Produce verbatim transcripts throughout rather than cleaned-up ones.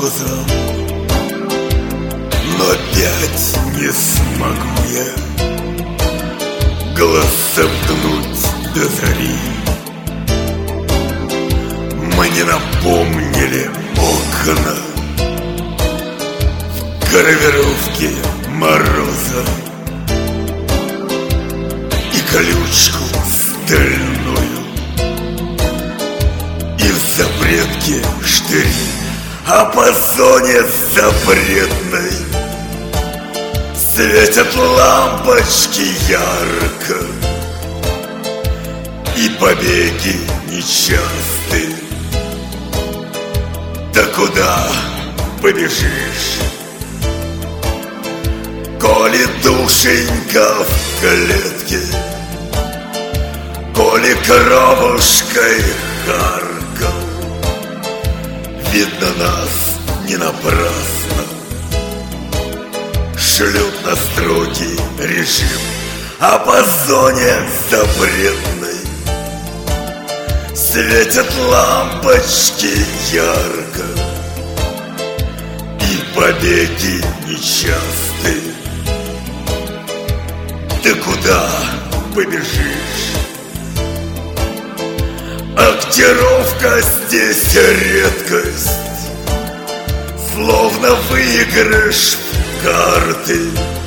глазам, но опять не смогу я глаз сомкнуть до зари. Мне напомнили окна в гравировке мороза и колючку стальную, и в запретке штыри, а по зоне запретной светят лампочки ярко, и побеги нечасты. Да куда побежишь, коли душенька в клетке, коли коровушкой харкал? Видно, нас не напрасно шлют на строгий режим, а по зоне запретной светят лампочки ярко, и побеги нечасты. Ты куда побежишь? Актировка здесь редкость, словно выигрыш в карты,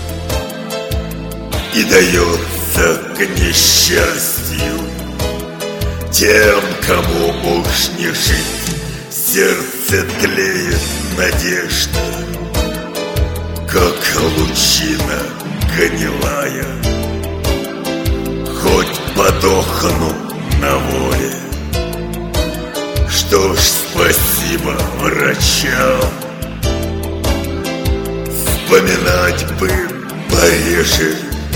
и дается к несчастью тем, кому уж не жить. Сердце тлеет надежда, как лучина гнилая. Хоть подохну на воле, что ж, спасибо врачам. Вспоминать бы пореже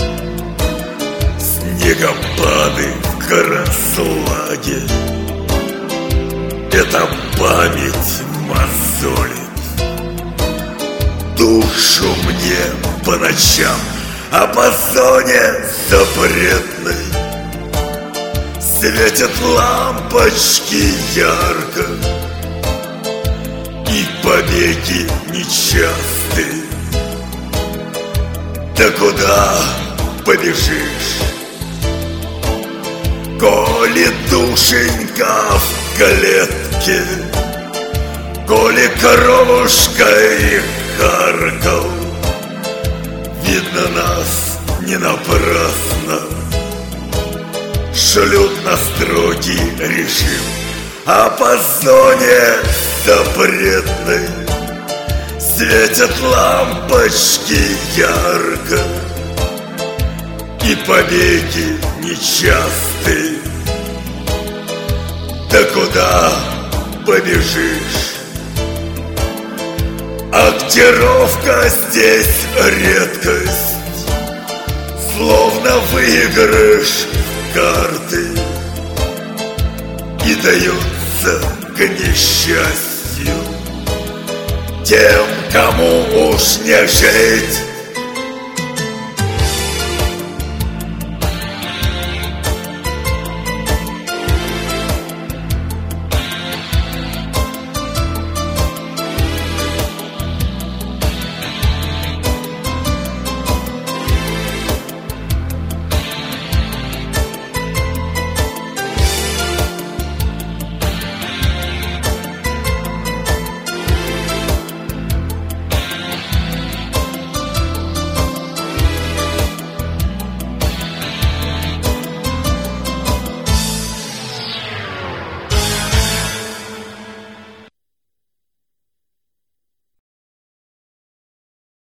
снегопады в Краслаге. Эта память мозолит душу мне по ночам, а по зоне запретной светят лампочки ярко, и побеги нечасты. Да куда побежишь, коли душенька в клетке, коли коровушкой харкал? Видно, нас не напрасно шлют на строгий режим, а по зоне запретной светят лампочки ярко, и побеги нечасты. Да куда побежишь? Актировка здесь редкость, словно выигрыш в карты, и дается к несчастью тем, кому уж не жить.